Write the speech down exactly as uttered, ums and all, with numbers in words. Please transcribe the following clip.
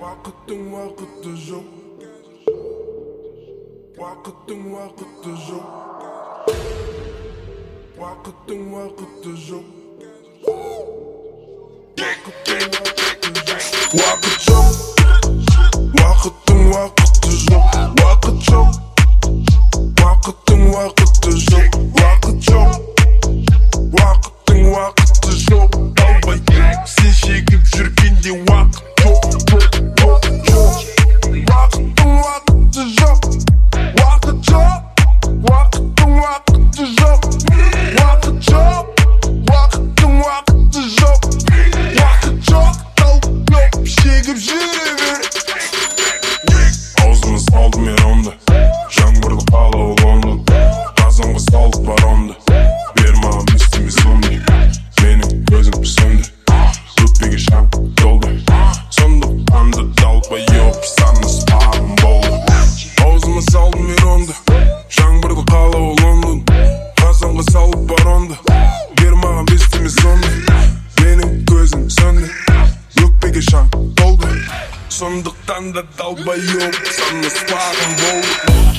Вақыттың уақыты жоқ, уақыттың уақыты жоқ, уақыттың уақыты жоқ, уақыт жоқ, уақыттың уақыты жоқ, уақыт жоқ, уақыттың уақыты жоқ, уақыт жоқ, уақыттың уақыты жоқ, далбай сен шегіп жүргенде уақыт жоқ, уақыттың уақыты жоқ, уақыт жоқ, уақыттың уақыты жоқ, уақыт жоқ, уақыттың уақыты жоқ, уақыт жоқ, далбай шегіп жүре бер. Аузыма салдым еронды, жаңбырлы қала ол Лондон, қазанға салып баронды, бер маған естіме сондай, менің көзім сөнді, өкпеге шаң толды, сондықтан да далбай yok саны спағым болды. Аузыма салдым еронды, жаңбырлы қала ол Лондон, қазанға салып баронды, бер маған естіме сондай, менің көзім сөнді, өкпеге шаң толды, сондықтан да далбай yok саны спағым болды.